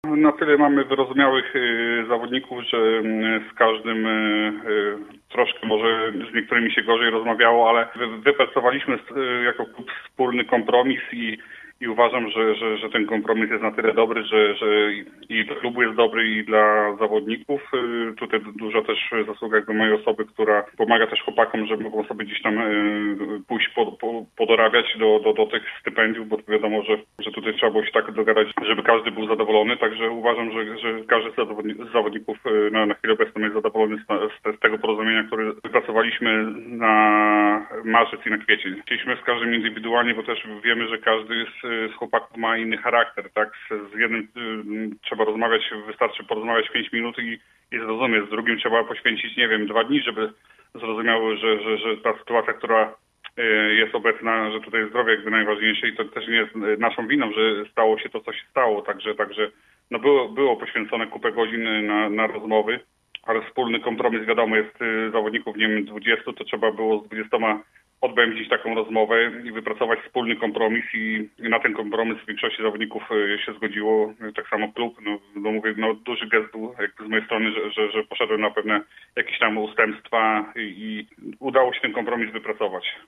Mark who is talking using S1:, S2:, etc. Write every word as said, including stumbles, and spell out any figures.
S1: Na tyle mamy wyrozumiałych y, zawodników, że y, z każdym y, y, troszkę może z niektórymi się gorzej rozmawiało, ale wy, wypracowaliśmy y, jako klub wspólny kompromis i, i uważam, że, że, że ten kompromis jest na tyle dobry, że, że i dla klubu jest dobry i dla zawodników. Y, tutaj dużo też zasługa jakby mojej osoby, która pomaga też chłopakom, że mogą sobie gdzieś tam y, pójść po, po, podorabiać do, do, do tych stypendiów, bo wiadomo, że, że tutaj trzeba było się tak dogadać, żeby każdy był zadowolony. Także uważam, że, że każdy z zawodników na, na chwilę obecną jest zadowolony z, z, z tego porozumienia, które wypracowaliśmy na marzec i na kwiecień. Chcieliśmy z każdym indywidualnie, bo też wiemy, że każdy z, z chłopaków ma inny charakter, tak? Z, z jednym y, trzeba rozmawiać, wystarczy porozmawiać pięć minut i, i zrozumieć. Z drugim trzeba poświęcić, nie wiem, dwa dni, żeby zrozumiały, że, że, że ta sytuacja, która jest obecna, że tutaj zdrowie jakby najważniejsze i to też nie jest naszą winą, że stało się to, co się stało. Także, także no było, było poświęcone kupę godzin na, na rozmowy, ale wspólny kompromis, wiadomo, jest zawodników, nie wiem, dwudziestu, to trzeba było z dwudziestoma odbędzić taką rozmowę i wypracować wspólny kompromis i, i na ten kompromis w większości zawodników się zgodziło. Tak samo klub, no, no mówię, no duży gest był jakby z mojej strony, że, że, że poszedłem na pewne jakieś tam ustępstwa i, i udało się ten kompromis wypracować.